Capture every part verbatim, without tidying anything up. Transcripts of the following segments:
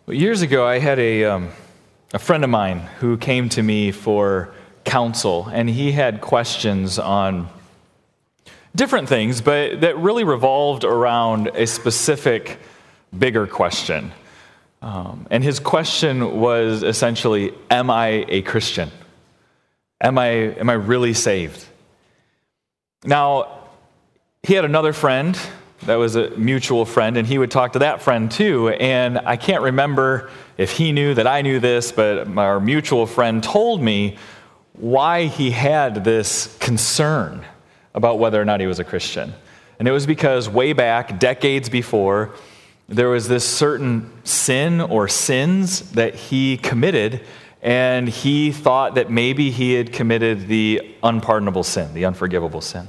Years ago, I had a, um, a friend of mine who came to me for counsel, and he had questions on different things, but that really revolved around a specific, bigger question. Um, and his question was essentially, am I a Christian? Am I, am I really saved? Now, he had another friend that was a mutual friend, and he would talk to that friend too, and I can't remember if he knew that I knew this, but our mutual friend told me why he had this concern about whether or not he was a Christian. And it was because way back, decades before, there was this certain sin or sins that he committed, and he thought that maybe he had committed the unpardonable sin, the unforgivable sin.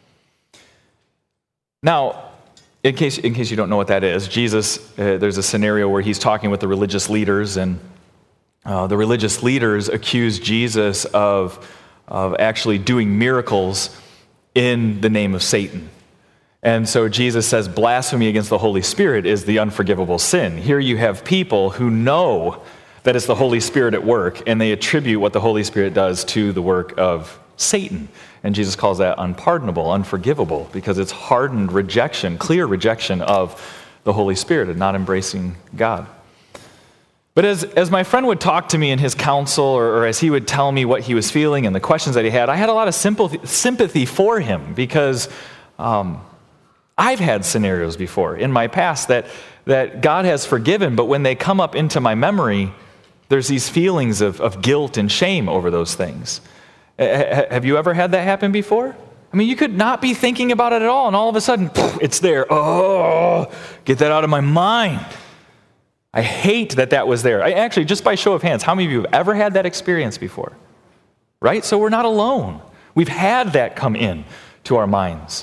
Now, in case in case you don't know what that is, Jesus, uh, there's a scenario where he's talking with the religious leaders, and uh, the religious leaders accuse Jesus of, of actually doing miracles in the name of Satan. And so Jesus says blasphemy against the Holy Spirit is the unforgivable sin. Here you have people who know that it's the Holy Spirit at work, and they attribute what the Holy Spirit does to the work of Satan. And Jesus calls that unpardonable, unforgivable, because it's hardened rejection, clear rejection of the Holy Spirit and not embracing God. But as, as my friend would talk to me in his counsel, or, or as he would tell me what he was feeling and the questions that he had, I had a lot of sympathy, sympathy for him, because um, I've had scenarios before in my past that, that God has forgiven, but when they come up into my memory, there's these feelings of, of guilt and shame over those things. Have you ever had that happen before? I mean, you could not be thinking about it at all, and all of a sudden, poof, it's there. Oh, get that out of my mind. I hate that that was there. I, actually, just by show of hands, how many of you have ever had that experience before? Right? So we're not alone. We've had that come in to our minds.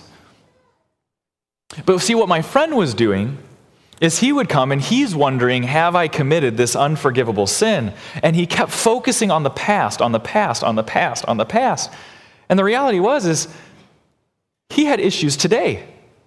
But see, what my friend was doing is he would come and he's wondering, have I committed this unforgivable sin? And he kept focusing on the past, on the past, on the past, on the past. And the reality was is he had issues today.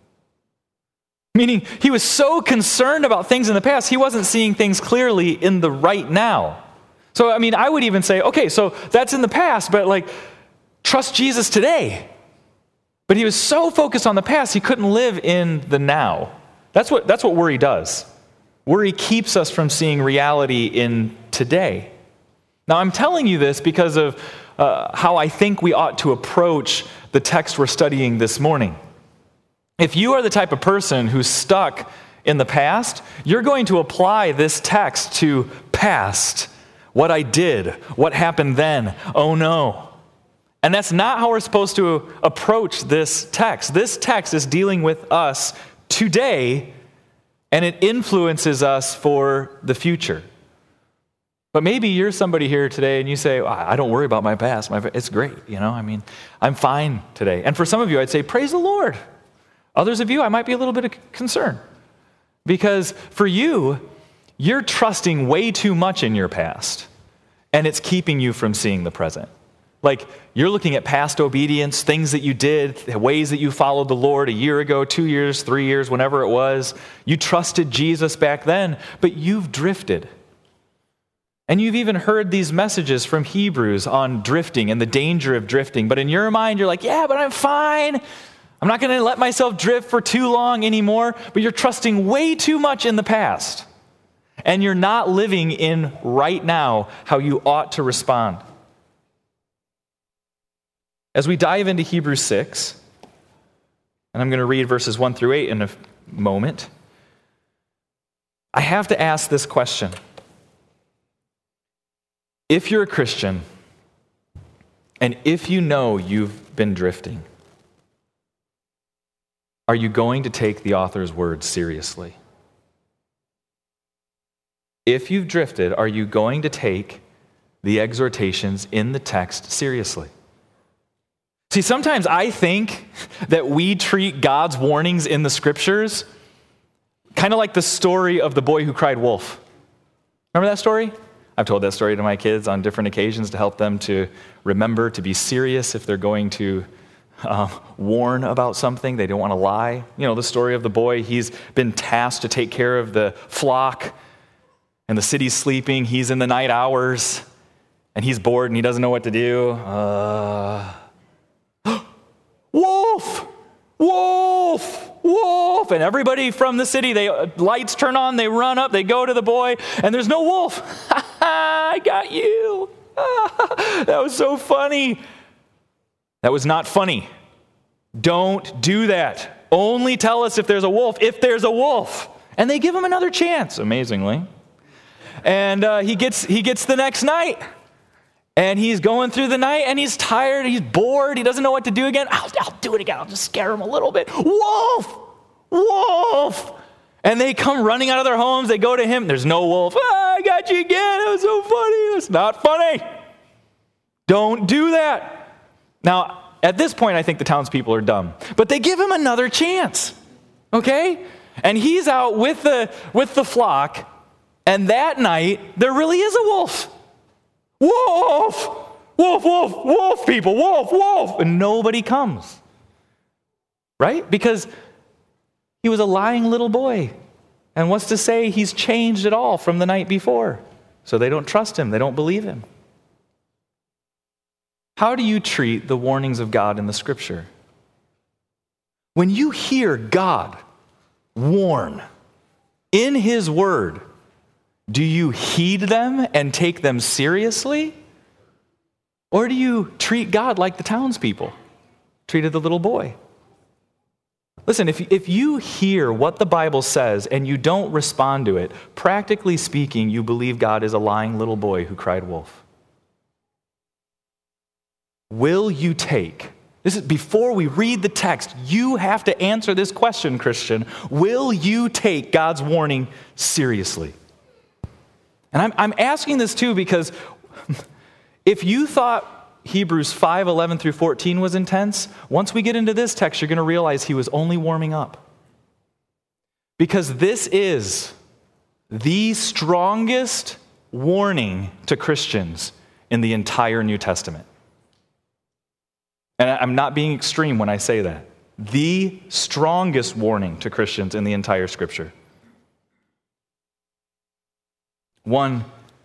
Meaning he was so concerned about things in the past, he wasn't seeing things clearly in the right now. So, I mean, I would even say, okay, so that's in the past, but like, trust Jesus today. But he was so focused on the past, he couldn't live in the now. That's what, that's what worry does. Worry keeps us from seeing reality in today. Now, I'm telling you this because of uh, how I think we ought to approach the text we're studying this morning. If you are the type of person who's stuck in the past, you're going to apply this text to past, what I did, what happened then, oh no. And that's not how we're supposed to approach this text. This text is dealing with us today, and it influences us for the future. But maybe you're somebody here today and you say, well, I don't worry about my past. My, it's great, you know, I mean, I'm fine today. And for some of you, I'd say, praise the Lord. Others of you, I might be a little bit of concern. Because for you, you're trusting way too much in your past, and it's keeping you from seeing the present. Like, you're looking at past obedience, things that you did, ways that you followed the Lord a year ago, two years, three years, whenever it was. You trusted Jesus back then, but you've drifted. And you've even heard these messages from Hebrews on drifting and the danger of drifting. But in your mind, you're like, yeah, but I'm fine. I'm not going to let myself drift for too long anymore. But you're trusting way too much in the past. And you're not living in right now how you ought to respond. As we dive into Hebrews six, and I'm going to read verses one through eight in a moment, I have to ask this question. If you're a Christian, and if you know you've been drifting, are you going to take the author's words seriously? If you've drifted, are you going to take the exhortations in the text seriously? See, sometimes I think that we treat God's warnings in the scriptures kind of like the story of the boy who cried wolf. Remember that story? I've told that story to my kids on different occasions to help them to remember to be serious if they're going to uh, warn about something. They don't want to lie. You know, the story of the boy, he's been tasked to take care of the flock. and the city's sleeping. He's in the night hours, and he's bored, and he doesn't know what to do. Uh, wolf! Wolf! Wolf! And everybody from the city, they lights turn on, they run up, they go to the boy, and there's no wolf. Ha ha! I got you. That was so funny. That was not funny. Don't do that. Only tell us if there's a wolf, if there's a wolf. And they give him another chance, amazingly. And uh, he gets he gets the next night. And he's going through the night, and he's tired, he's bored, he doesn't know what to do again. I'll, I'll do it again, I'll just scare him a little bit. Wolf! Wolf! And they come running out of their homes, they go to him, there's no wolf. Ah, I got you again, it was so funny. It's not funny. Don't do that. Now, at this point, I think the townspeople are dumb. But they give him another chance, okay? And he's out with the, with the flock, and that night, there really is a wolf. Wolf! Wolf, wolf, wolf, people, wolf, wolf! And nobody comes. Right? Because he was a lying little boy. And what's to say he's changed at all from the night before? So they don't trust him, they don't believe him. How do you treat the warnings of God in the Scripture? When you hear God warn in His Word, do you heed them and take them seriously? Or do you treat God like the townspeople treated the little boy? Listen, if, if you hear what the Bible says and you don't respond to it, practically speaking, you believe God is a lying little boy who cried wolf. Will you take, this is before we read the text, you have to answer this question, Christian. Will you take God's warning seriously? And I'm, I'm asking this too because if you thought Hebrews five, eleven through fourteen was intense, once we get into this text, you're going to realize he was only warming up. Because this is the strongest warning to Christians in the entire New Testament. And I'm not being extreme when I say that. The strongest warning to Christians in the entire Scripture. One,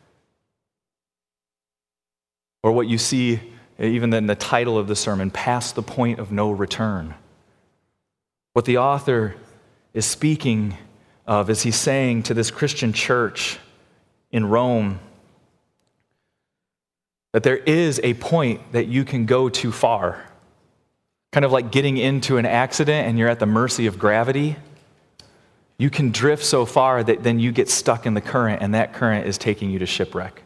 or what you see even in the title of the sermon, past the point of no return. What the author is speaking of is he's saying to this Christian church in Rome that there is a point that you can go too far. Kind of like getting into an accident and you're at the mercy of gravity. You can drift so far that then you get stuck in the current, and that current is taking you to shipwreck.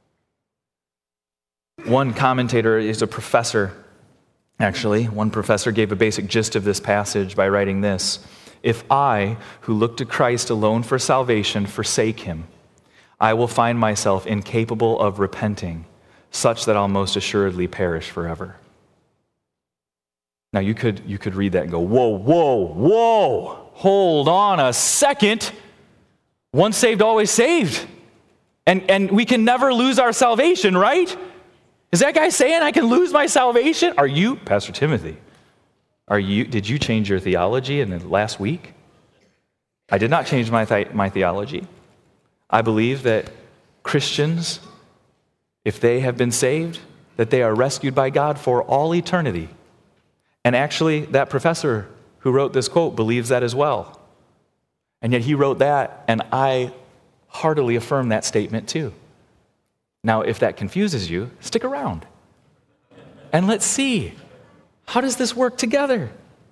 One commentator is a professor, actually. One professor gave a basic gist of this passage by writing this: if I, who look to Christ alone for salvation, forsake him, I will find myself incapable of repenting, such that I'll most assuredly perish forever. Now, you could, you could read that and go, whoa, whoa, whoa. Hold on a second. Once saved, always saved. And, and we can never lose our salvation, right? Is that guy saying I can lose my salvation? Are you, Pastor Timothy, are you, did you change your theology in the last week? I did not change my, th- my theology. I believe that Christians, if they have been saved, that they are rescued by God for all eternity. And actually, that professor who wrote this quote believes that as well. And yet he wrote that, and I heartily affirm that statement too. Now, if that confuses you, stick around. And let's see, how does this work together?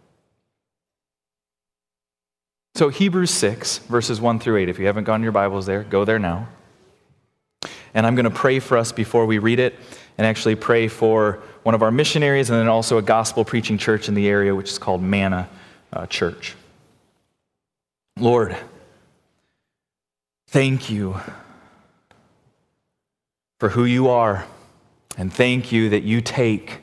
So Hebrews six, verses one through eight. If you haven't gone to your Bibles there, go there now. And I'm going to pray for us before we read it, and actually pray for one of our missionaries and then also a gospel preaching church in the area, which is called Manna uh, Church. Lord, thank you for who you are, and thank you that you take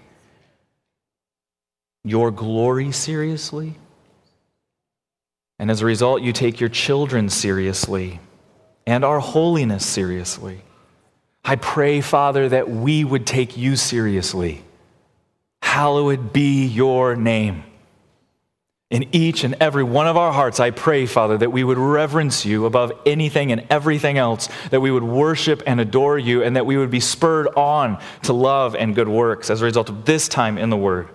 your glory seriously, and as a result, you take your children seriously and our holiness seriously. I pray, Father, that we would take you seriously. Hallowed be your name. In each and every one of our hearts, I pray, Father, that we would reverence you above anything and everything else, that we would worship and adore you, and that we would be spurred on to love and good works as a result of this time in the Word.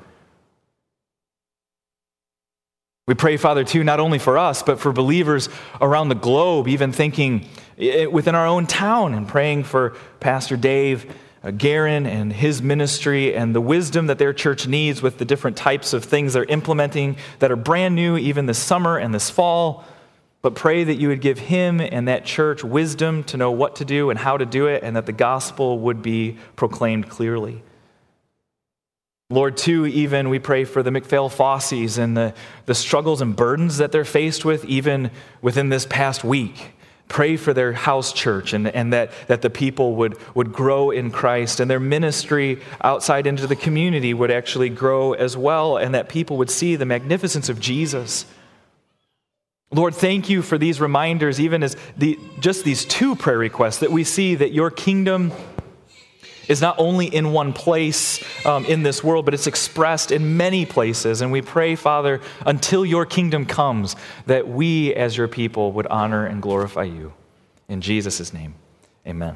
We pray, Father, too, not only for us, but for believers around the globe, even thinking within our own town and praying for Pastor Dave uh, Guerin and his ministry and the wisdom that their church needs with the different types of things they're implementing that are brand new even this summer and this fall. But pray that you would give him and that church wisdom to know what to do and how to do it, and that the gospel would be proclaimed clearly. Lord, too, even we pray for the McPhail Fossies and the, the struggles and burdens that they're faced with even within this past week. Pray for their house church and, and that, that the people would, would grow in Christ, and their ministry outside into the community would actually grow as well, and that people would see the magnificence of Jesus. Lord, thank you for these reminders, even as the, just these two prayer requests, that we see that your kingdom is not only in one place um, in this world, but it's expressed in many places. And we pray, Father, until your kingdom comes, that we as your people would honor and glorify you. In Jesus' name, amen.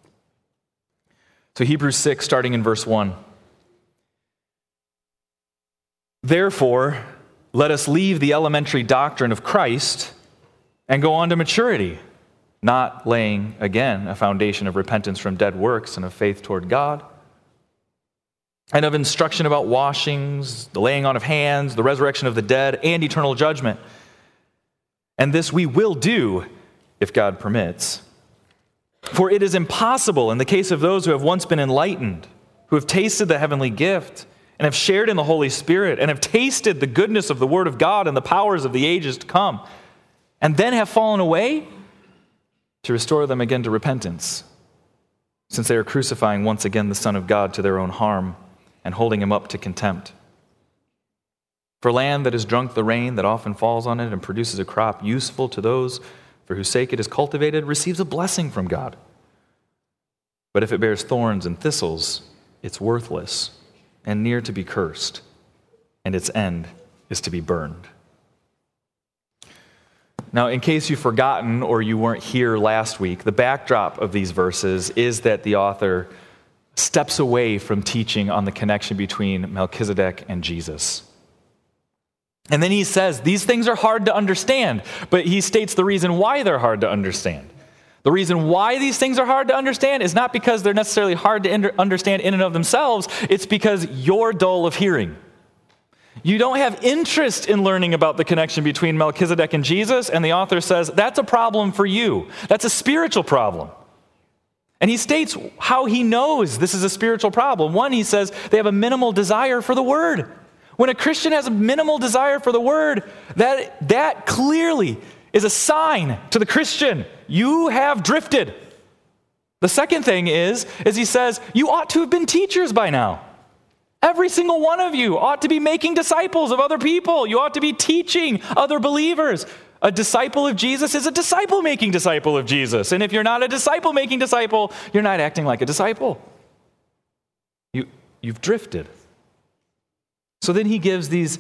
So Hebrews six, starting in verse one. Therefore, let us leave the elementary doctrine of Christ and go on to maturity, not laying, again, a foundation of repentance from dead works and of faith toward God, and of instruction about washings, the laying on of hands, the resurrection of the dead, and eternal judgment. And this we will do if God permits. For it is impossible in the case of those who have once been enlightened, who have tasted the heavenly gift, and have shared in the Holy Spirit, and have tasted the goodness of the Word of God and the powers of the ages to come, and then have fallen away, to restore them again to repentance, since they are crucifying once again the Son of God to their own harm and holding him up to contempt. For land that has drunk the rain that often falls on it and produces a crop useful to those for whose sake it is cultivated receives a blessing from God. But if it bears thorns and thistles, it's worthless and near to be cursed, and its end is to be burned. Now, in case you've forgotten or you weren't here last week, the backdrop of these verses is that the author steps away from teaching on the connection between Melchizedek and Jesus. And then he says, these things are hard to understand, but he states the reason why they're hard to understand. The reason why these things are hard to understand is not because they're necessarily hard to understand in and of themselves, it's because you're dull of hearing. You don't have interest in learning about the connection between Melchizedek and Jesus, and the author says that's a problem for you. That's a spiritual problem. And he states how he knows this is a spiritual problem. One, he says they have a minimal desire for the Word. When a Christian has a minimal desire for the Word, that, that clearly is a sign to the Christian, you have drifted. The second thing is, is he says, you ought to have been teachers by now. Every single one of you ought to be making disciples of other people. You ought to be teaching other believers. A disciple of Jesus is a disciple-making disciple of Jesus. And if you're not a disciple-making disciple, you're not acting like a disciple. You, you've drifted. So then he gives these,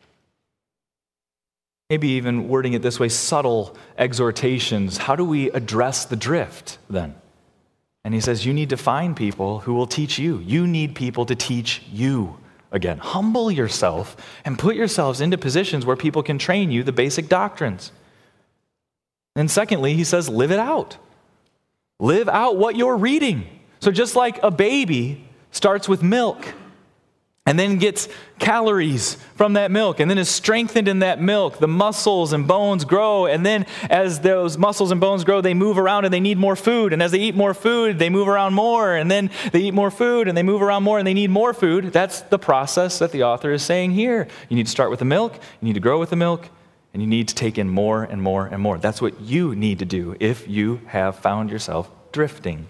maybe even wording it this way, subtle exhortations. How do we address the drift then? And he says, you need to find people who will teach you. You need people to teach you. Again, humble yourself and put yourselves into positions where people can train you the basic doctrines. And secondly, he says, live it out. Live out what you're reading. So just like a baby starts with milk and then gets calories from that milk and then is strengthened in that milk, the muscles and bones grow, and then as those muscles and bones grow, they move around and they need more food, and as they eat more food, they move around more, and then they eat more food and they move around more and they need more food. That's the process that the author is saying here. You need to start with the milk, you need to grow with the milk, and you need to take in more and more and more. That's what you need to do if you have found yourself drifting.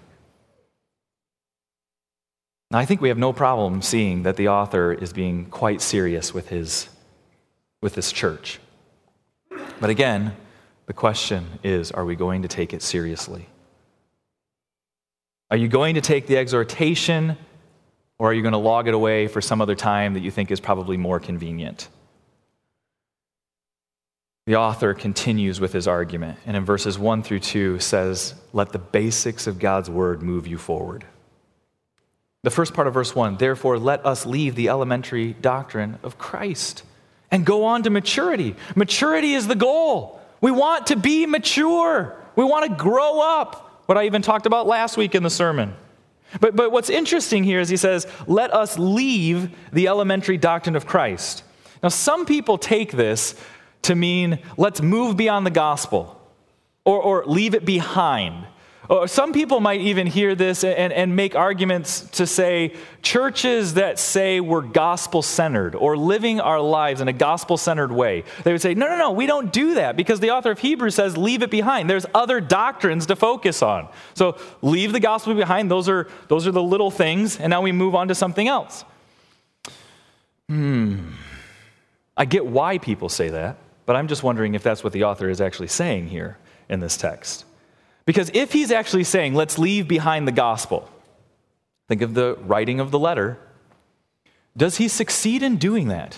Now, I think we have no problem seeing that the author is being quite serious with his, with this church. But again, the question is, are we going to take it seriously? Are you going to take the exhortation, or are you going to log it away for some other time that you think is probably more convenient? the author continues with his argument, and in verses one through two says, let the basics of God's word move you forward. The first part of verse one, therefore let us leave the elementary doctrine of Christ and go on to maturity. Maturity is the goal. We want to be mature. We want to grow up, what I even talked about last week in the sermon. But, but what's interesting here is he says, let us leave the elementary doctrine of Christ. Now, some people take this to mean let's move beyond the gospel or, or leave it behind. Or some people might even hear this and, and make arguments to say churches that say we're gospel-centered or living our lives in a gospel-centered way. They would say, no, no, no, we don't do that because the author of Hebrews says leave it behind. There's other doctrines to focus on. So leave the gospel behind. Those are, those are the little things, and now we move on to something else. Hmm. I get why people say that, but I'm just wondering if that's what the author is actually saying here in this text. Because if he's actually saying, let's leave behind the gospel, think of the writing of the letter, does he succeed in doing that?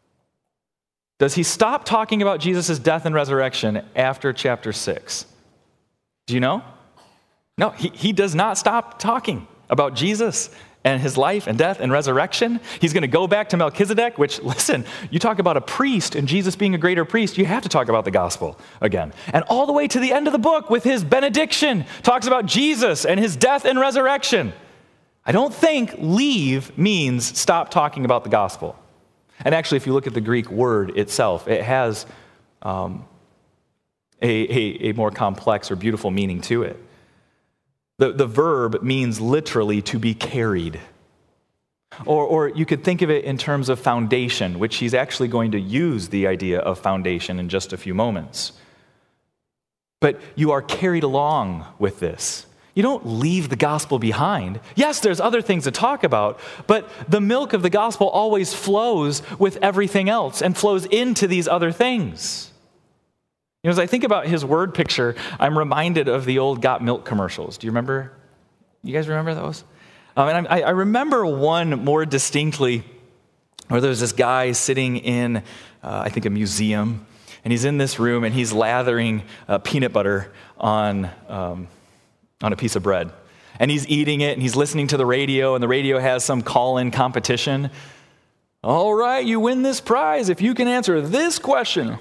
Does he stop talking about Jesus' death and resurrection after chapter six? Do you know? No, he, he does not stop talking about Jesus and his life and death and resurrection. He's going to go back to Melchizedek, which, listen, you talk about a priest and Jesus being a greater priest, you have to talk about the gospel again. And all the way to the end of the book with his benediction, talks about Jesus and his death and resurrection. I don't think leave means stop talking about the gospel. And actually, if you look at the Greek word itself, it has um, a, a, a more complex or beautiful meaning to it. The, the verb means literally to be carried. Or, or you could think of it in terms of foundation, which he's actually going to use the idea of foundation in just a few moments. But you are carried along with this. You don't leave the gospel behind. Yes, there's other things to talk about, but the milk of the gospel always flows with everything else and flows into these other things. You know, as I think about his word picture, I'm reminded of the old Got Milk commercials. Do you remember? You guys remember those? Um, and I, I remember one more distinctly where there's this guy sitting in, uh, I think, a museum, and he's in this room, and he's lathering uh, peanut butter on, um, on a piece of bread. And he's eating it, and he's listening to the radio, and the radio has some call-in competition. All right, you win this prize if you can answer this question.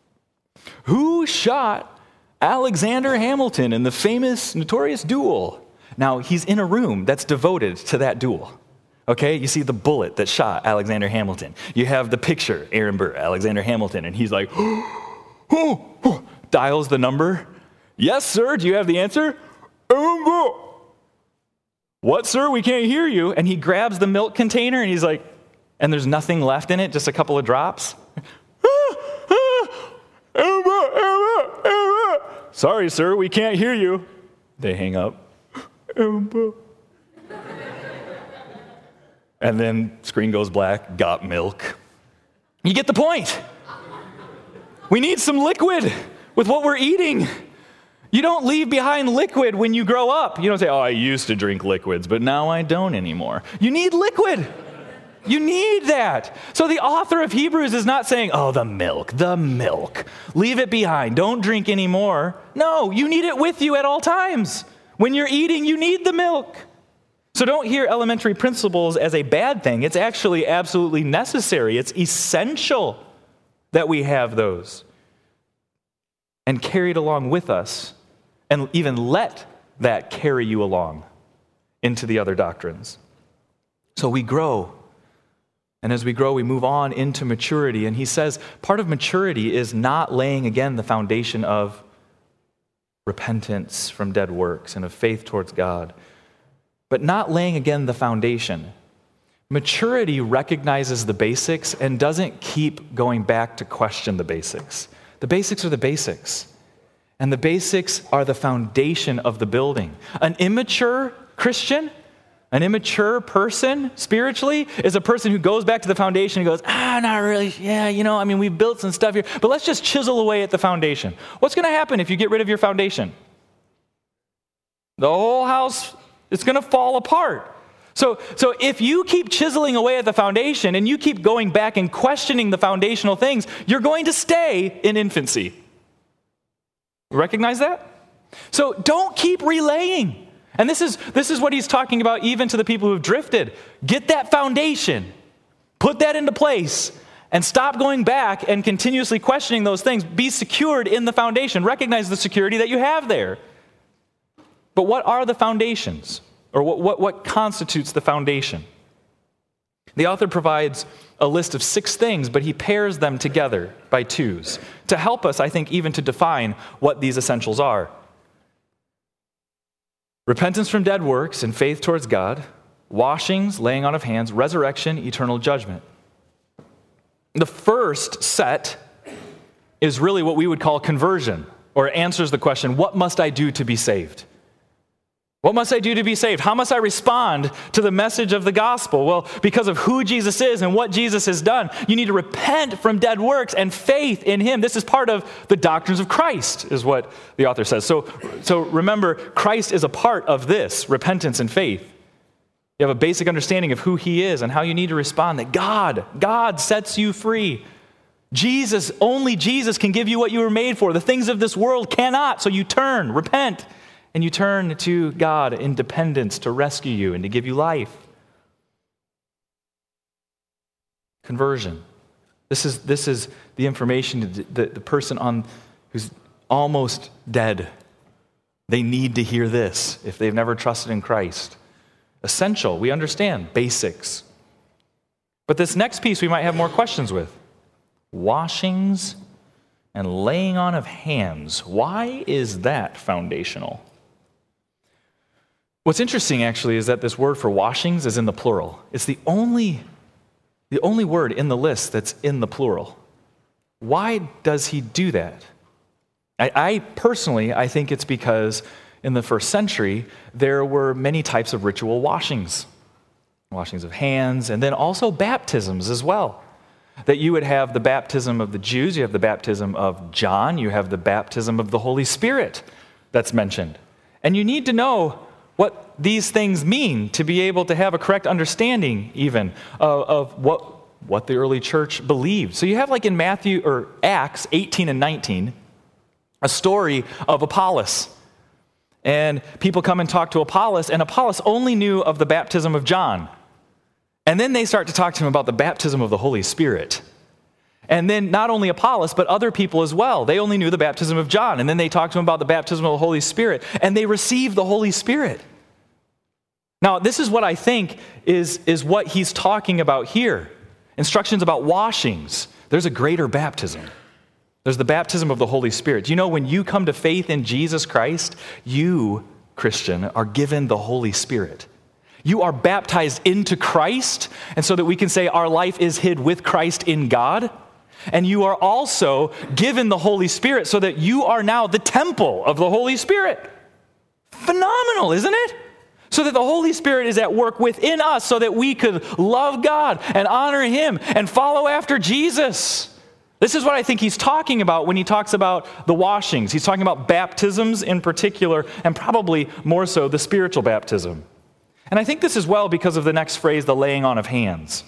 Who shot Alexander Hamilton in the famous, notorious duel? Now, he's in a room that's devoted to that duel. Okay, you see the bullet that shot Alexander Hamilton. You have the picture, Aaron Burr, Alexander Hamilton, and he's like, oh, oh, dials the number. Yes, sir, do you have the answer? What, sir, we can't hear you. And he grabs the milk container, and he's like, and there's nothing left in it, just a couple of drops. Sorry, sir, we can't hear you. They hang up. And then screen goes black, got milk. You get the point. We need some liquid with what we're eating. You don't leave behind liquid when you grow up. You don't say, oh, I used to drink liquids, but now I don't anymore. You need liquid. You need that. So the author of Hebrews is not saying, oh, the milk, the milk. Leave it behind. Don't drink anymore. No, you need it with you at all times. When you're eating, you need the milk. So don't hear elementary principles as a bad thing. It's actually absolutely necessary. It's essential that we have those and carried along with us, and even let that carry you along into the other doctrines. So we grow. And as we grow, we move on into maturity. And he says part of maturity is not laying again the foundation of repentance from dead works and of faith towards God, but not laying again the foundation. Maturity recognizes the basics and doesn't keep going back to question the basics. The basics are the basics. And the basics are the foundation of the building. An immature Christian, an immature person spiritually is a person who goes back to the foundation and goes, ah, not really, yeah, you know, I mean, we've built some stuff here, but let's just chisel away at the foundation. What's going to happen if you get rid of your foundation? The whole house is going to fall apart. So, so if you keep chiseling away at the foundation and you keep going back and questioning the foundational things, you're going to stay in infancy. Recognize that? So don't keep relaying. And this is, this is what he's talking about even to the people who have drifted. Get that foundation. Put that into place. And stop going back and continuously questioning those things. Be secured in the foundation. Recognize the security that you have there. But what are the foundations? Or what, what, what constitutes the foundation? The author provides a list of six things, but he pairs them together by twos to help us, I think, even to define what these essentials are. Repentance from dead works and faith towards God, washings, laying on of hands, resurrection, eternal judgment. The first set is really what we would call conversion, or answers the question, what must I do to be saved? What must I do to be saved? How must I respond to the message of the gospel? Well, because of who Jesus is and what Jesus has done, you need to repent from dead works and faith in him. This is part of the doctrines of Christ, is what the author says. So, so remember, Christ is a part of this, repentance and faith. You have a basic understanding of who he is and how you need to respond, that God, God sets you free. Jesus, only Jesus can give you what you were made for. The things of this world cannot. So you turn, repent, and you turn to God in dependence to rescue you and to give you life. Conversion. This is, this is the information that the, the person on who's almost dead, they need to hear this if they've never trusted in Christ. Essential, we understand, basics. But this next piece we might have more questions with. Washings and laying on of hands. Why is that foundational? What's interesting, actually, is that this word for washings is in the plural. It's the only, the only word in the list that's in the plural. Why does he do that? I, I personally, I think it's because in the first century, there were many types of ritual washings. Washings of hands, and then also baptisms as well. That you would have the baptism of the Jews, you have the baptism of John, you have the baptism of the Holy Spirit that's mentioned. And you need to know what these things mean to be able to have a correct understanding even of, of what, what the early church believed. So you have, like in Matthew or Acts eighteen and nineteen, a story of Apollos. And people come and talk to Apollos, and Apollos only knew of the baptism of John. And then they start to talk to him about the baptism of the Holy Spirit. And then not only Apollos, but other people as well. They only knew the baptism of John. And then they talk to him about the baptism of the Holy Spirit. And they receive the Holy Spirit. Now, this is what I think is, is what he's talking about here. Instructions about washings. There's a greater baptism. There's the baptism of the Holy Spirit. Do you know when you come to faith in Jesus Christ, you, Christian, are given the Holy Spirit. You are baptized into Christ, and so that we can say our life is hid with Christ in God. And you are also given the Holy Spirit so that you are now the temple of the Holy Spirit. Phenomenal, isn't it? So that the Holy Spirit is at work within us so that we could love God and honor him and follow after Jesus. This is what I think he's talking about when he talks about the washings. He's talking about baptisms in particular, and probably more so the spiritual baptism. And I think this as well because of the next phrase, the laying on of hands.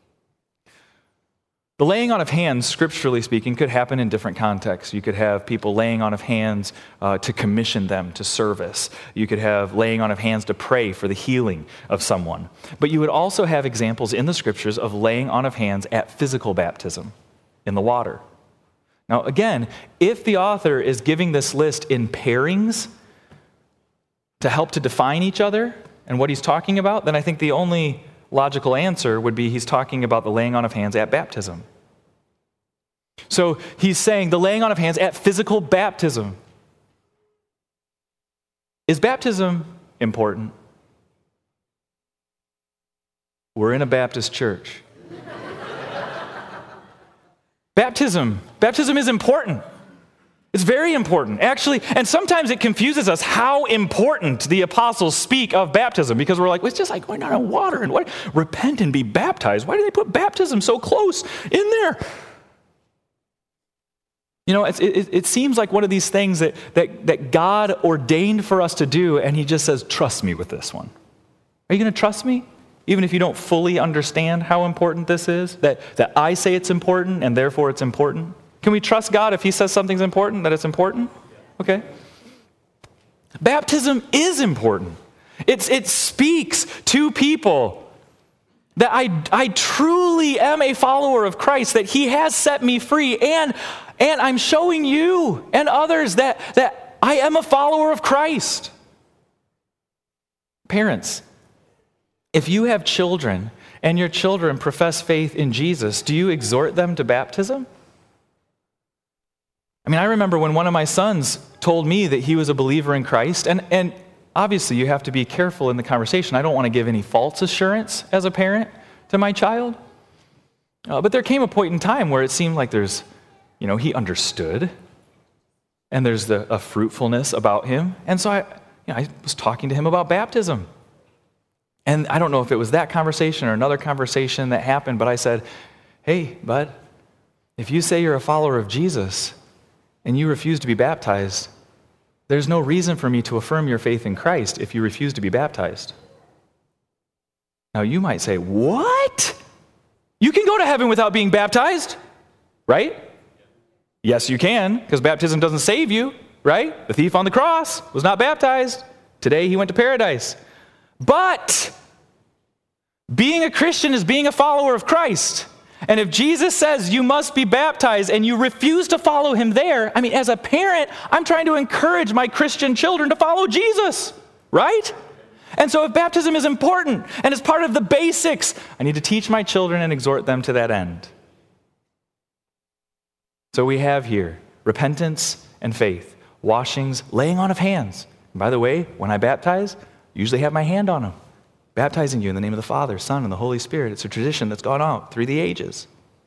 The laying on of hands, scripturally speaking, could happen in different contexts. You could have people laying on of hands uh, to commission them to service. You could have laying on of hands to pray for the healing of someone. But you would also have examples in the scriptures of laying on of hands at physical baptism in the water. Now, again, if the author is giving this list in pairings to help to define each other and what he's talking about, then I think the only logical answer would be he's talking about the laying on of hands at baptism. So he's saying the laying on of hands at physical baptism. Is baptism important? We're in a Baptist church. Baptism. Baptism is important. It's very important, actually, and sometimes it confuses us how important the apostles speak of baptism, because we're like, well, it's just like going down in water and what? Repent and be baptized. Why do they put baptism so close in there? You know, it, it, it seems like one of these things that, that, that God ordained for us to do, and he just says, trust me with this one. Are you going to trust me? even if you don't fully understand how important this is, that, that I say it's important and therefore it's important? Can we trust God if he says something's important, that it's important? Okay. Baptism is important. It's, it speaks to people that I, I truly am a follower of Christ, that he has set me free, and, and I'm showing you and others that, that I am a follower of Christ. Parents, if you have children and your children profess faith in Jesus, do you exhort them to baptism? I mean, I remember when one of my sons told me that he was a believer in Christ, and, and obviously you have to be careful in the conversation. I don't want to give any false assurance as a parent to my child. Uh, but there came a point in time where it seemed like there's, you know, he understood, and there's the, a fruitfulness about him. And so I, you know, I was talking to him about baptism. And I don't know if it was that conversation or another conversation that happened, but I said, hey, bud, if you say you're a follower of Jesus and you refuse to be baptized, there's no reason for me to affirm your faith in Christ if you refuse to be baptized. Now you might say, what? You can go to heaven without being baptized, right? Yes, you can, because baptism doesn't save you, right? The thief on the cross was not baptized. Today he went to paradise. But being a Christian is being a follower of Christ. And if Jesus says you must be baptized and you refuse to follow him there, I mean, as a parent, I'm trying to encourage my Christian children to follow Jesus, right? And so if baptism is important and is part of the basics, I need to teach my children and exhort them to that end. So we have here repentance and faith, washings, laying on of hands. And by the way, when I baptize, I usually have my hand on them. Baptizing you in the name of the Father, Son, and the Holy Spirit. It's a tradition that's gone out through the ages.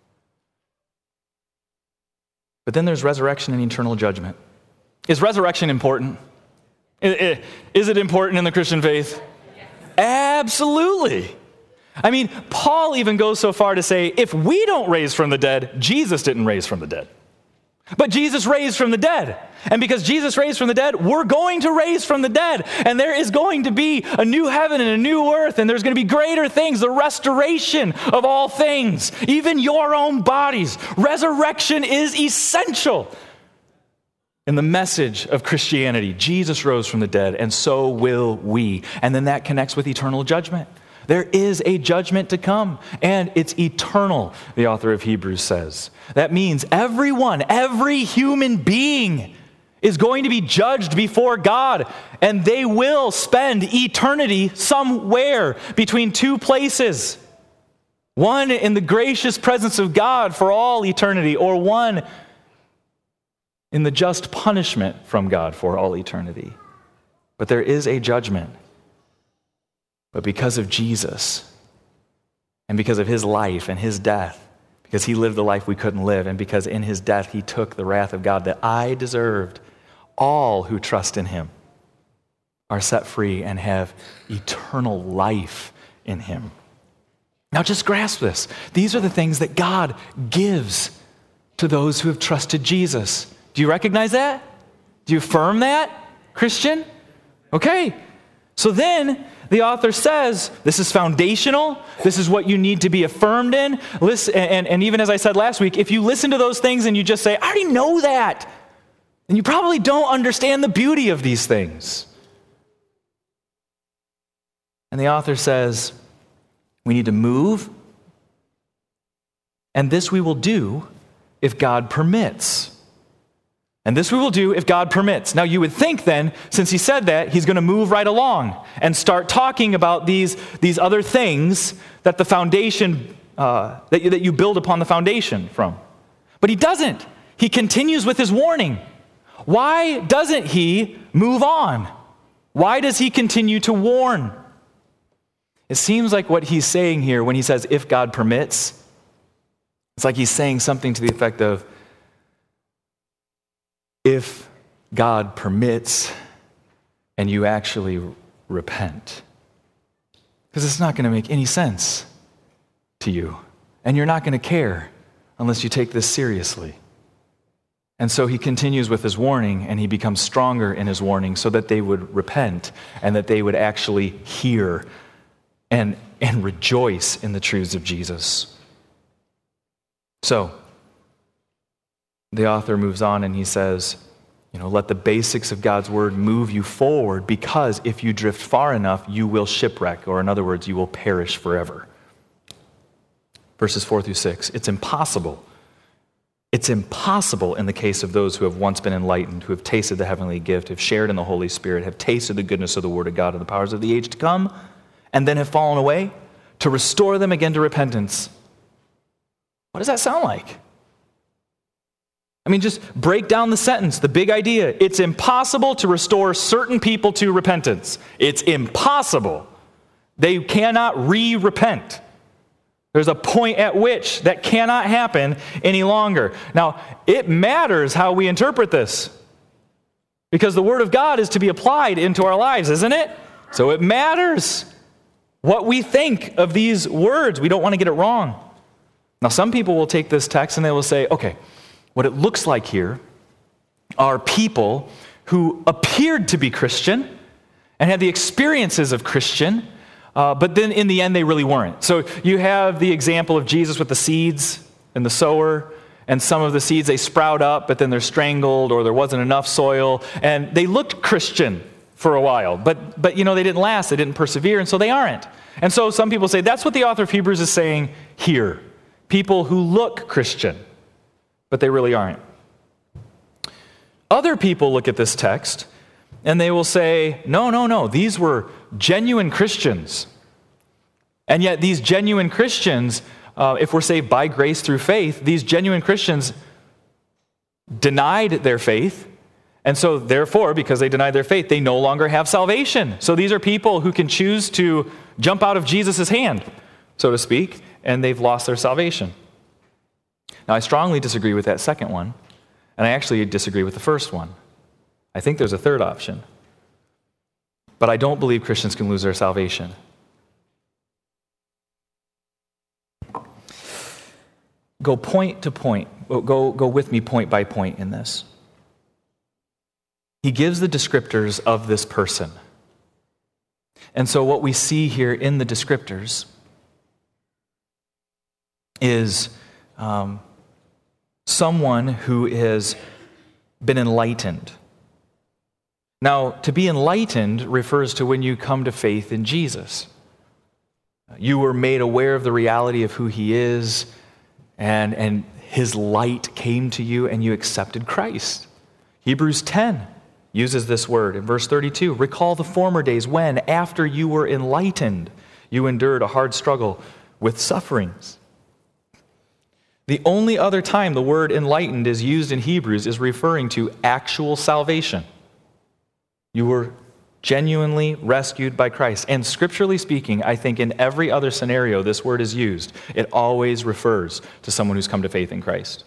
But then there's resurrection and eternal judgment. Is resurrection important? Is it important in the Christian faith? Yes. Absolutely. I mean, Paul even goes so far to say, if we don't raise from the dead, Jesus didn't raise from the dead. But Jesus raised from the dead. And because Jesus raised from the dead, we're going to raise from the dead. And there is going to be a new heaven and a new earth, and there's going to be greater things, the restoration of all things, even your own bodies. Resurrection is essential in the message of Christianity. Jesus rose from the dead, and so will we. And then that connects with eternal judgment. There is a judgment to come, and it's eternal, the author of Hebrews says. That means everyone, every human being is going to be judged before God, and they will spend eternity somewhere between two places. One in the gracious presence of God for all eternity, or one in the just punishment from God for all eternity. But there is a judgment. But because of Jesus, and because of his life and his death, because he lived the life we couldn't live, and because in his death he took the wrath of God that I deserved, all who trust in him are set free and have eternal life in him. Now just grasp this. These are the things that God gives to those who have trusted Jesus. Do you recognize that? Do you affirm that, Christian? Okay. So then the author says, this is foundational. This is what you need to be affirmed in. Listen, and, and even as I said last week, if you listen to those things and you just say, I already know that, then you probably don't understand the beauty of these things. And the author says, we need to move, and this we will do if God permits. And this we will do if God permits. Now you would think then, since he said that, he's going to move right along and start talking about these, these other things that the foundation, uh, that, you, that you build upon the foundation from. But he doesn't. He continues with his warning. Why doesn't he move on? Why does he continue to warn? It seems like what he's saying here when he says, if God permits, it's like he's saying something to the effect of, if God permits and you actually repent. Because it's not going to make any sense to you. And you're not going to care unless you take this seriously. And so he continues with his warning, and he becomes stronger in his warning so that they would repent and that they would actually hear and, and rejoice in the truths of Jesus. So, the author moves on and he says, you know, let the basics of God's word move you forward, because if you drift far enough, you will shipwreck, or in other words, you will perish forever. Verses four through six, it's impossible. It's impossible in the case of those who have once been enlightened, who have tasted the heavenly gift, have shared in the Holy Spirit, have tasted the goodness of the word of God and the powers of the age to come, and then have fallen away, to restore them again to repentance. What does that sound like? I mean, just break down the sentence, the big idea. It's impossible to restore certain people to repentance. It's impossible. They cannot re-repent. There's a point at which that cannot happen any longer. Now, it matters how we interpret this, because the Word of God is to be applied into our lives, isn't it? So it matters what we think of these words. We don't want to get it wrong. Now, some people will take this text and they will say, okay, what it looks like here are people who appeared to be Christian and had the experiences of Christian, uh, but then in the end they really weren't. So you have the example of Jesus with the seeds and the sower, and some of the seeds, they sprout up, but then they're strangled, or there wasn't enough soil, and they looked Christian for a while, but, but you know, they didn't last, they didn't persevere, and so they aren't. And so some people say that's what the author of Hebrews is saying here. People who look Christian, but they really aren't. Other people look at this text and they will say, no, no, no, these were genuine Christians. And yet these genuine Christians, uh, if we're saved by grace through faith, these genuine Christians denied their faith. And so therefore, because they denied their faith, they no longer have salvation. So these are people who can choose to jump out of Jesus' hand, so to speak, and they've lost their salvation. Now, I strongly disagree with that second one, and I actually disagree with the first one. I think there's a third option. But I don't believe Christians can lose their salvation. Go point to point. Go, go with me point by point in this. He gives the descriptors of this person. And so what we see here in the descriptors is um, someone who has been enlightened. Now, to be enlightened refers to when you come to faith in Jesus. You were made aware of the reality of who he is, and, and his light came to you, and you accepted Christ. Hebrews ten uses this word in verse thirty-two. Recall the former days when, after you were enlightened, you endured a hard struggle with sufferings. The only other time the word enlightened is used in Hebrews is referring to actual salvation. You were genuinely rescued by Christ. And scripturally speaking, I think in every other scenario this word is used, it always refers to someone who's come to faith in Christ.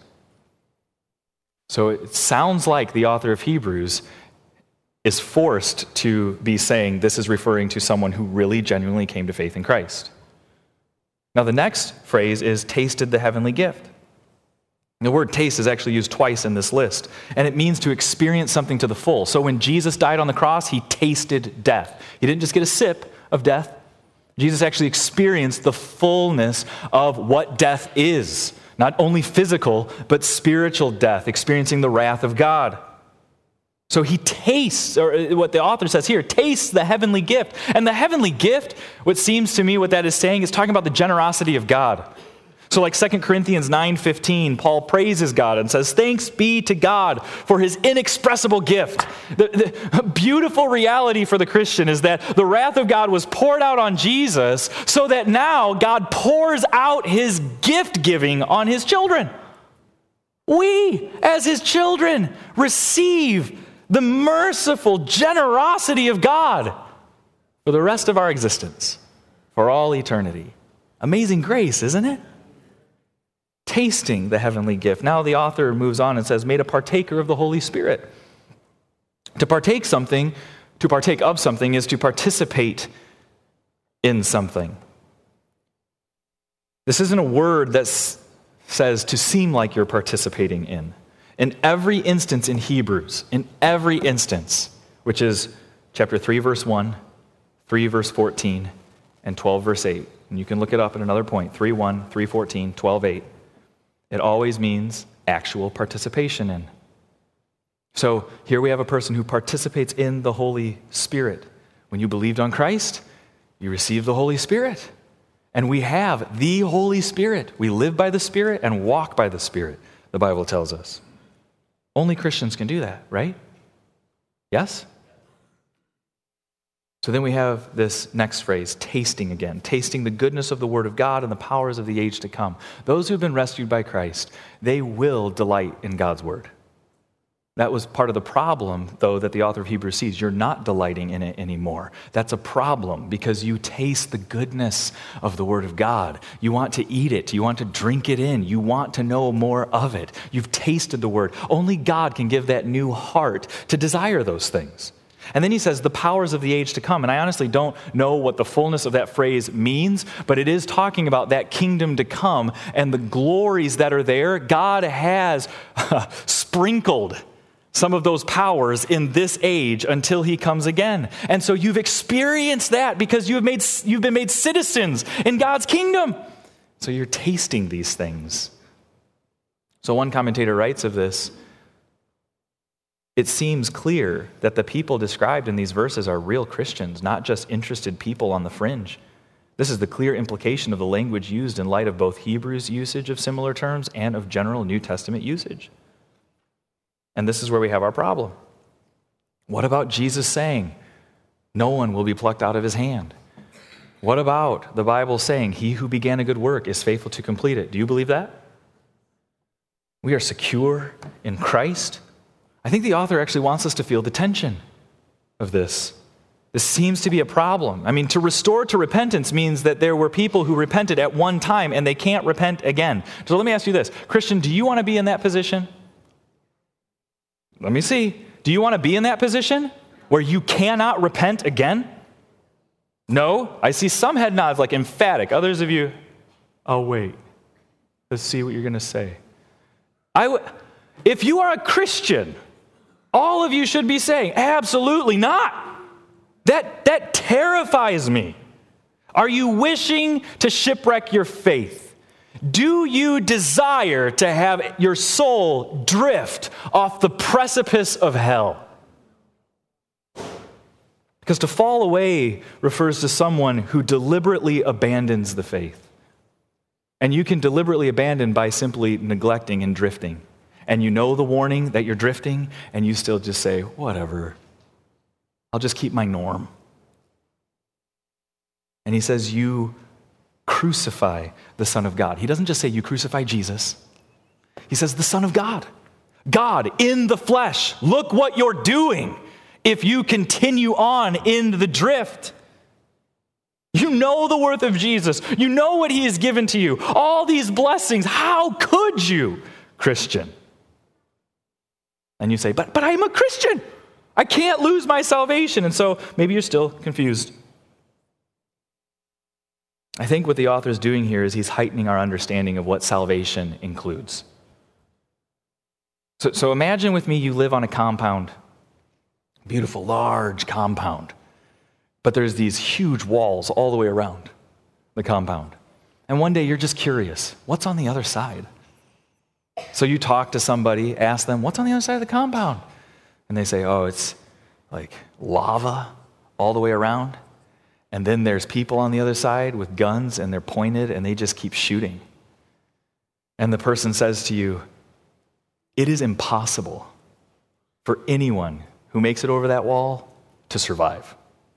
So it sounds like the author of Hebrews is forced to be saying this is referring to someone who really genuinely came to faith in Christ. Now, the next phrase is tasted the heavenly gift. The word taste is actually used twice in this list, and it means to experience something to the full. So when Jesus died on the cross, he tasted death. He didn't just get a sip of death. Jesus actually experienced the fullness of what death is. Not only physical, but spiritual death, experiencing the wrath of God. So he tastes, or what the author says here, tastes the heavenly gift. And the heavenly gift, what seems to me what that is saying, is talking about the generosity of God. So like Second Corinthians nine fifteen, Paul praises God and says, thanks be to God for his inexpressible gift. The, the beautiful reality for the Christian is that the wrath of God was poured out on Jesus so that now God pours out his gift giving on his children. We, as his children, receive the merciful generosity of God for the rest of our existence, for all eternity. Amazing grace, isn't it? Tasting the heavenly gift. Now the author moves on and says, made a partaker of the Holy Spirit. To partake something, to partake of something is to participate in something. This isn't a word that says to seem like you're participating in. In every instance in Hebrews, in every instance, which is chapter three, verse one, three, verse fourteen, and twelve, verse eight, and you can look it up at another point, three one, three fourteen, twelve eight. It always means actual participation in. So here we have a person who participates in the Holy Spirit. When you believed on Christ, you received the Holy Spirit. And we have the Holy Spirit. We live by the Spirit and walk by the Spirit, the Bible tells us. Only Christians can do that, right? Yes? So then we have this next phrase, tasting again, tasting the goodness of the Word of God and the powers of the age to come. Those who have been rescued by Christ, they will delight in God's Word. That was part of the problem, though, that the author of Hebrews sees. You're not delighting in it anymore. That's a problem because you taste the goodness of the Word of God. You want to eat it. You want to drink it in. You want to know more of it. You've tasted the Word. Only God can give that new heart to desire those things. And then he says, the powers of the age to come. And I honestly don't know what the fullness of that phrase means, but it is talking about that kingdom to come and the glories that are there. God has sprinkled some of those powers in this age until he comes again. And so you've experienced that because you've made you've been made citizens in God's kingdom. So you're tasting these things. So one commentator writes of this, it seems clear that the people described in these verses are real Christians, not just interested people on the fringe. This is the clear implication of the language used in light of both Hebrews' usage of similar terms and of general New Testament usage. And this is where we have our problem. What about Jesus saying, no one will be plucked out of his hand? What about the Bible saying, he who began a good work is faithful to complete it? Do you believe that? We are secure in Christ. I think the author actually wants us to feel the tension of this. This seems to be a problem. I mean, to restore to repentance means that there were people who repented at one time and they can't repent again. So let me ask you this. Christian, do you want to be in that position? Let me see. Do you want to be in that position where you cannot repent again? No? I see some head nods like emphatic. Others of you, oh, wait. Let's see what you're going to say. I w- if you are a Christian, all of you should be saying, absolutely not. That, that terrifies me. Are you wishing to shipwreck your faith? Do you desire to have your soul drift off the precipice of hell? Because to fall away refers to someone who deliberately abandons the faith. And you can deliberately abandon by simply neglecting and drifting. And you know the warning that you're drifting, and you still just say, whatever, I'll just keep my norm. And he says, you crucify the Son of God. He doesn't just say you crucify Jesus. He says the Son of God. God in the flesh. Look what you're doing if you continue on in the drift. You know the worth of Jesus. You know what he has given to you. All these blessings. How could you, Christian? And you say, but, but I'm a Christian. I can't lose my salvation. And so maybe you're still confused. I think what the author is doing here is he's heightening our understanding of what salvation includes. So, so imagine with me you live on a compound, beautiful, large compound, but there's these huge walls all the way around the compound. And one day you're just curious, what's on the other side? So you talk to somebody, ask them, what's on the other side of the compound? And they say, oh, it's like lava all the way around. And then there's people on the other side with guns and they're pointed and they just keep shooting. And the person says to you, it is impossible for anyone who makes it over that wall to survive.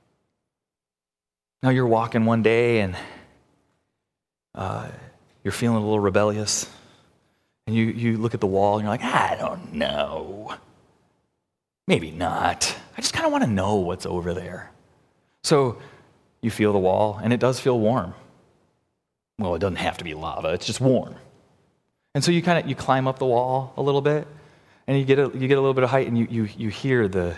Now you're walking one day and uh, you're feeling a little rebellious. And you, you look at the wall and you're like, I don't know. Maybe not. I just kind of want to know what's over there. So you feel the wall, and it does feel warm. Well, it doesn't have to be lava; it's just warm. And so you kind of you climb up the wall a little bit, and you get a you get a little bit of height, and you you you hear the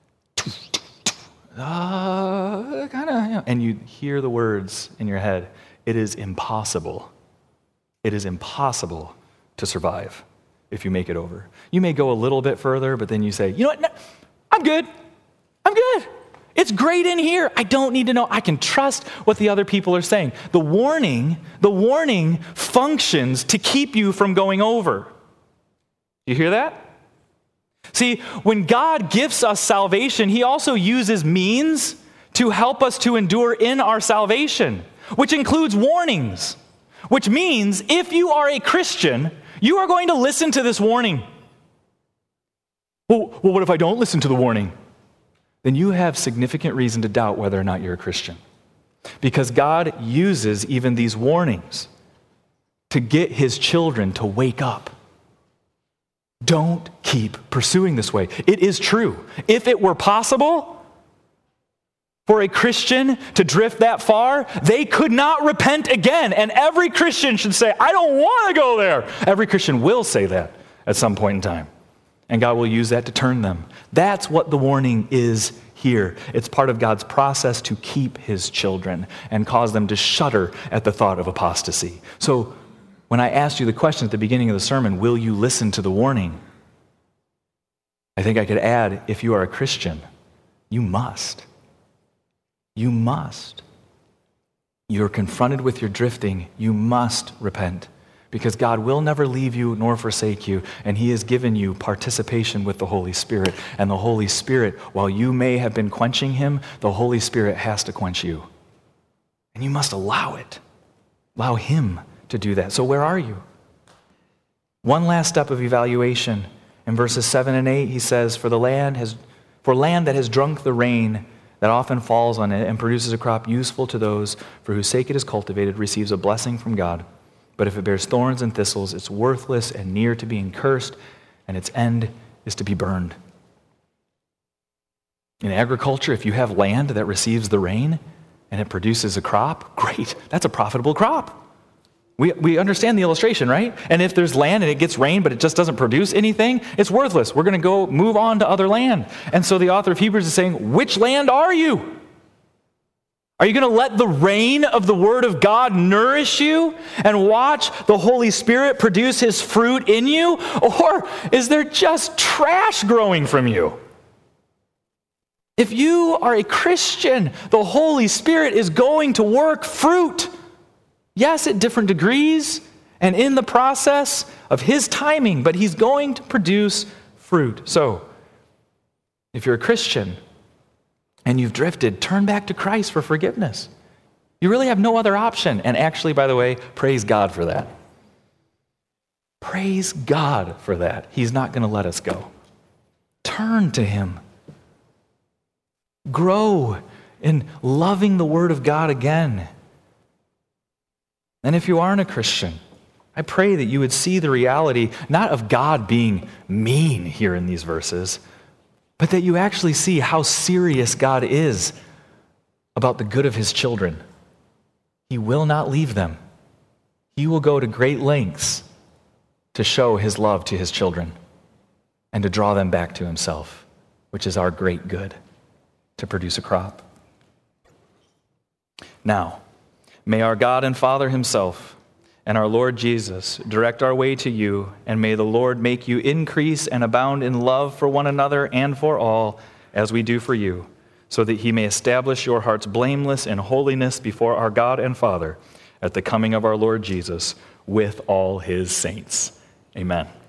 uh, kind of, you know, and you hear the words in your head. It is impossible. It is impossible to survive if you make it over. You may go a little bit further, but then you say, you know what? No, I'm good. I'm good. It's great in here. I don't need to know. I can trust what the other people are saying. The warning, the warning functions to keep you from going over. You hear that? See, when God gives us salvation, he also uses means to help us to endure in our salvation, which includes warnings, which means if you are a Christian, you are going to listen to this warning. Well, well, what if I don't listen to the warning? Then you have significant reason to doubt whether or not you're a Christian. Because God uses even these warnings to get his children to wake up. Don't keep pursuing this way. It is true. If it were possible for a Christian to drift that far, they could not repent again. And every Christian should say, I don't want to go there. Every Christian will say that at some point in time. And God will use that to turn them. That's what the warning is here. It's part of God's process to keep his children and cause them to shudder at the thought of apostasy. So when I asked you the question at the beginning of the sermon, will you listen to the warning? I think I could add, if you are a Christian, you must. You must. You're confronted with your drifting. You must repent. Because God will never leave you nor forsake you, and he has given you participation with the Holy Spirit. And the Holy Spirit, while you may have been quenching him, the Holy Spirit has to quench you. And you must allow it. Allow him to do that. So where are you? One last step of evaluation. In verses seven and eight, he says, For the land has, for land that has drunk the rain that often falls on it and produces a crop useful to those for whose sake it is cultivated, receives a blessing from God. But if it bears thorns and thistles, it's worthless and near to being cursed, and its end is to be burned. In agriculture, if you have land that receives the rain and it produces a crop, great, that's a profitable crop. We we understand the illustration, right? And if there's land and it gets rain, but it just doesn't produce anything, it's worthless. We're going to go move on to other land. And so the author of Hebrews is saying, which land are you? Are you going to let the rain of the Word of God nourish you and watch the Holy Spirit produce his fruit in you? Or is there just trash growing from you? If you are a Christian, the Holy Spirit is going to work fruit. Yes, at different degrees and in the process of his timing, but he's going to produce fruit. So, if you're a Christian and you've drifted, turn back to Christ for forgiveness. You really have no other option. And actually, by the way, praise God for that. Praise God for that. He's not going to let us go. Turn to him. Grow in loving the Word of God again. And if you aren't a Christian, I pray that you would see the reality, not of God being mean here in these verses, but that you actually see how serious God is about the good of his children. He will not leave them. He will go to great lengths to show his love to his children and to draw them back to himself, which is our great good, to produce a crop. Now, may our God and Father himself and our Lord Jesus direct our way to you, and may the Lord make you increase and abound in love for one another and for all, as we do for you, so that he may establish your hearts blameless in holiness before our God and Father at the coming of our Lord Jesus with all his saints. Amen.